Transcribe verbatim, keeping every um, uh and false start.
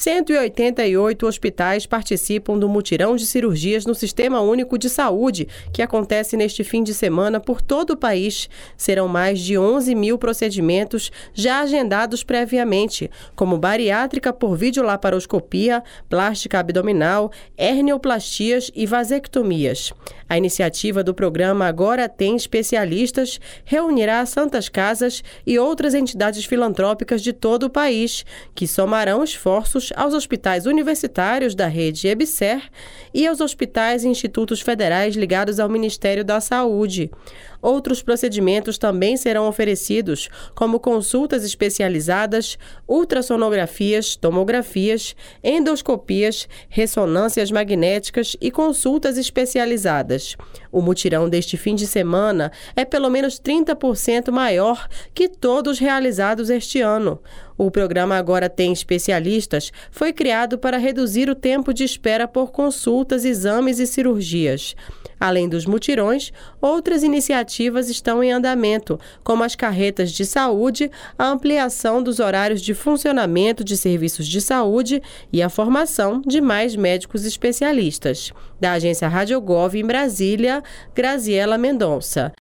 cento e oitenta e oito hospitais participam do mutirão de cirurgias no Sistema Único de Saúde, que acontece neste fim de semana por todo o país. Serão mais de onze mil procedimentos já agendados previamente, como bariátrica por videolaparoscopia, plástica abdominal, hernioplastia e vasectomias. A iniciativa do programa Agora Tem Especialistas reunirá Santas Casas e outras entidades filantrópicas de todo o país, que somarão esforços aos hospitais universitários da rede EBSER e aos hospitais e institutos federais ligados ao Ministério da Saúde. Outros procedimentos também serão oferecidos, como consultas especializadas, ultrassonografias, tomografias, endoscopias, ressonâncias magnéticas e consultas especializadas. O mutirão deste fim de semana é pelo menos trinta por cento maior que todos realizados este ano. O programa Agora Tem Especialistas foi criado para reduzir o tempo de espera por consultas, exames e cirurgias. Além dos mutirões, outras iniciativas estão em andamento, como as carretas de saúde, a ampliação dos horários de funcionamento de serviços de saúde e a formação de mais médicos especialistas. Da agência Rádio Gov em Brasília, Graziela Mendonça.